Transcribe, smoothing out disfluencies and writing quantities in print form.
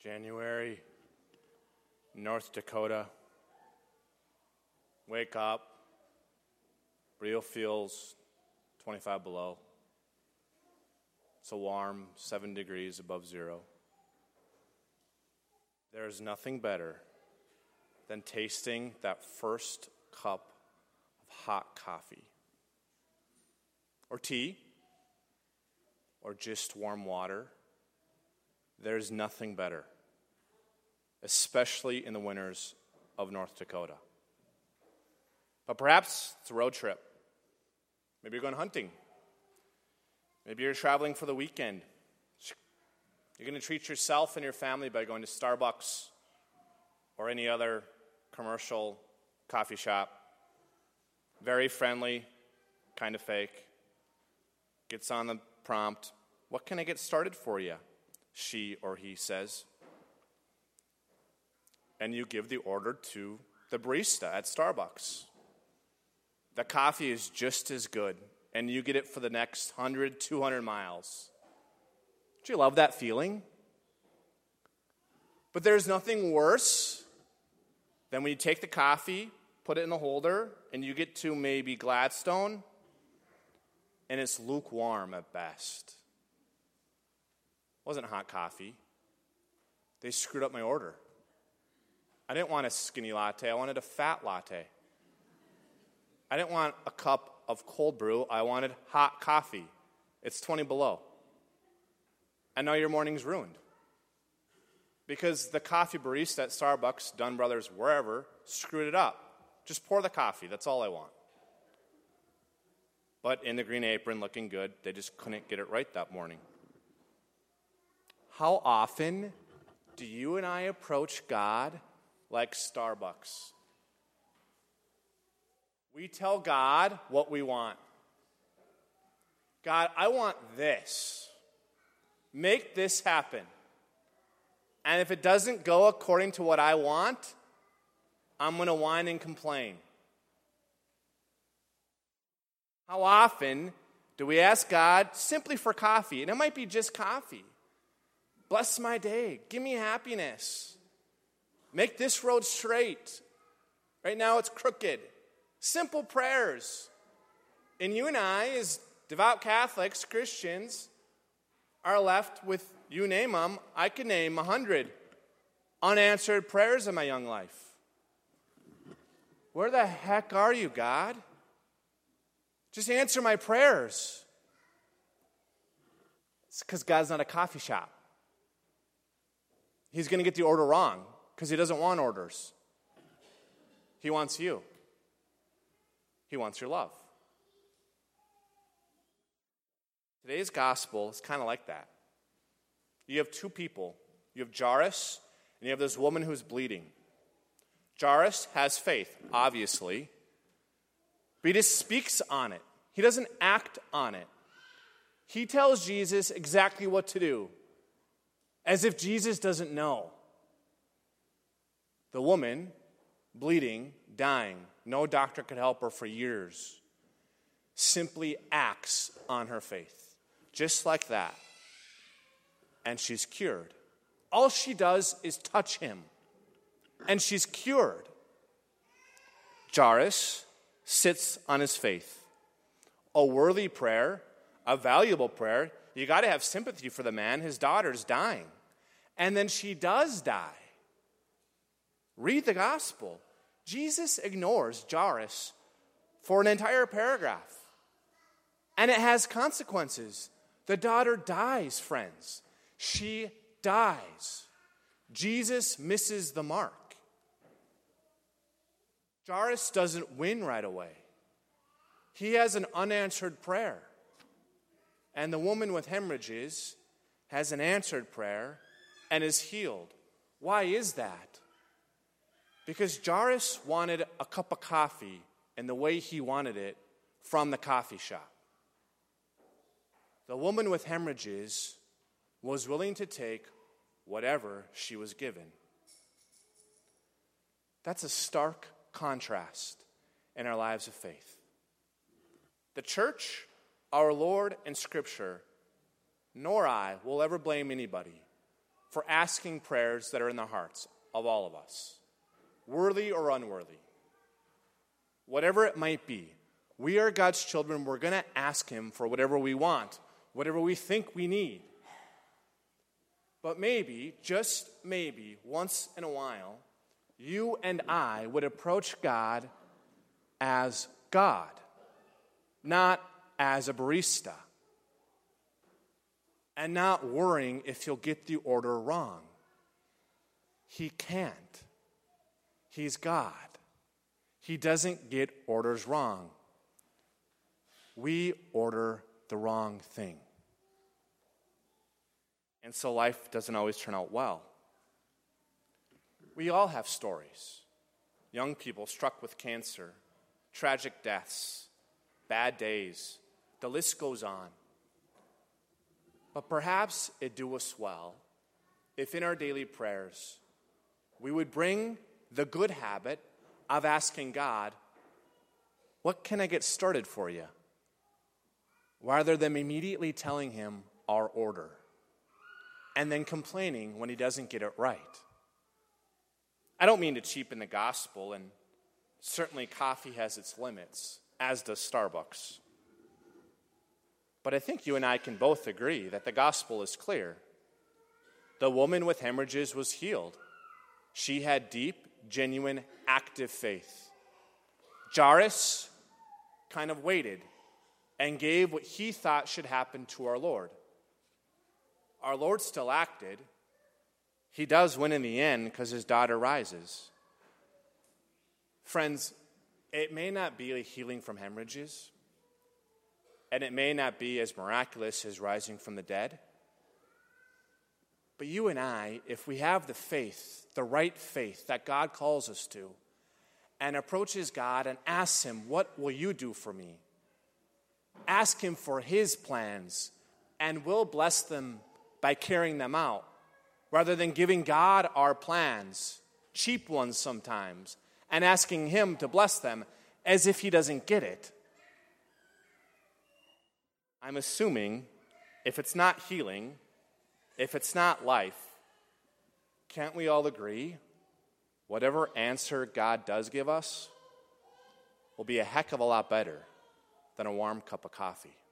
January, North Dakota. Wake up. Real feels 25 below. It's a warm 7 degrees above zero. There is nothing better than tasting that first cup of hot coffee, or tea, or just warm water. There's nothing better, especially in the winters of North Dakota. But perhaps it's a road trip. Maybe you're going hunting. Maybe you're traveling for the weekend. You're going to treat yourself and your family by going to Starbucks or any other commercial coffee shop. Very friendly, kind of fake. Gets on the prompt. What can I get started for you? She or he says. And you give the order to the barista at Starbucks. The coffee is just as good, and you get it for the next 100, 200 miles. Do you love that feeling? But there's nothing worse than when you take the coffee, put it in the holder, and you get to maybe Gladstone, and it's lukewarm at best. It wasn't hot coffee. They screwed up my order. I didn't want a skinny latte. I wanted a fat latte. I didn't want a cup of cold brew. I wanted hot coffee. It's 20 below. And now your morning's ruined. Because the coffee barista at Starbucks, Dunn Brothers, wherever, screwed it up. Just pour the coffee. That's all I want. But in the green apron, looking good, they just couldn't get it right that morning. How often do you and I approach God like Starbucks? We tell God what we want. God, I want this. Make this happen. And if it doesn't go according to what I want, I'm going to whine and complain. How often do we ask God simply for coffee? And it might be just coffee. Bless my day. Give me happiness. Make this road straight. Right now it's crooked. Simple prayers. And you and I, as devout Catholics, Christians, are left with, you name them, I could name 100 unanswered prayers in my young life. Where the heck are you, God? Just answer my prayers. It's because God's not a coffee shop. He's going to get the order wrong because he doesn't want orders. He wants you. He wants your love. Today's gospel is kind of like that. You have two people. You have Jairus, and you have this woman who's bleeding. Jairus has faith, obviously, but he just speaks on it. He doesn't act on it. He tells Jesus exactly what to do, as if Jesus doesn't know. The woman, bleeding, dying, no doctor could help her for years, simply acts on her faith, just like that. And she's cured. All she does is touch him, and she's cured. Jairus sits on his faith. A worthy prayer, a valuable prayer. You got to have sympathy for the man. His daughter's dying. And then she does die. Read the gospel. Jesus ignores Jairus for an entire paragraph. And it has consequences. The daughter dies, friends. She dies. Jesus misses the mark. Jairus doesn't win right away. He has an unanswered prayer. And the woman with hemorrhages has an answered prayer and is healed. Why is that? Because Jairus wanted a cup of coffee in the way he wanted it from the coffee shop. The woman with hemorrhages was willing to take whatever she was given. That's a stark contrast in our lives of faith. The church, our Lord, and Scripture, nor I will ever blame anybody for asking prayers that are in the hearts of all of us, worthy or unworthy. Whatever it might be, we are God's children. We're going to ask him for whatever we want, whatever we think we need. But maybe, just maybe, once in a while, you and I would approach God as God, not as a barista, and not worrying if he'll get the order wrong. He can't. He's God. He doesn't get orders wrong. We order the wrong thing. And so life doesn't always turn out well. We all have stories. Young people struck with cancer, tragic deaths, bad days. The list goes on. But perhaps it'd do us well if in our daily prayers we would bring the good habit of asking God, what can I get started for you? Rather than immediately telling him our order and then complaining when he doesn't get it right. I don't mean to cheapen the gospel, and certainly coffee has its limits, as does Starbucks. But I think you and I can both agree that the gospel is clear. The woman with hemorrhages was healed. She had deep, genuine, active faith. Jairus kind of waited and gave what he thought should happen to our Lord. Our Lord still acted. He does win in the end because his daughter rises. Friends, it may not be a healing from hemorrhages, and it may not be as miraculous as rising from the dead. But you and I, if we have the faith, the right faith that God calls us to, and approaches God and asks him, what will you do for me? Ask him for his plans, and we'll bless them by carrying them out, rather than giving God our plans, cheap ones sometimes, and asking him to bless them as if he doesn't get it. I'm assuming if it's not healing, if it's not life, can't we all agree whatever answer God does give us will be a heck of a lot better than a warm cup of coffee?